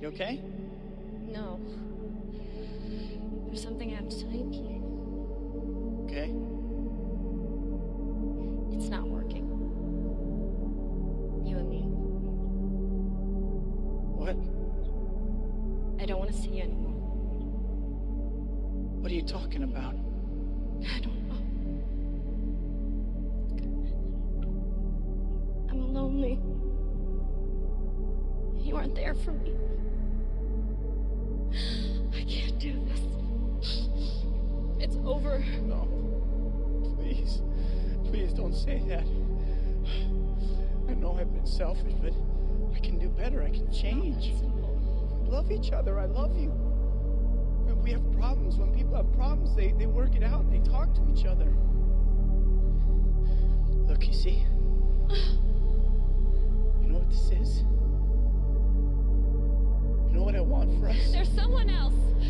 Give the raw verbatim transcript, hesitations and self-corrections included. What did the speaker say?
You okay? No. There's something I have to tell you, Pete. Okay. It's not working. You and me. What? I don't want to see you anymore. What are you talking about? I don't know. I'm lonely. You aren't there for me. I can't do this. It's over. No. Please. Please don't say that. I know I've been selfish, but I can do better. I can change. We love each other. I love you. When we have problems, when people have problems, they, they work it out. They talk to each other. Look, you see? You know what this is? You know what I want for us? There's someone else.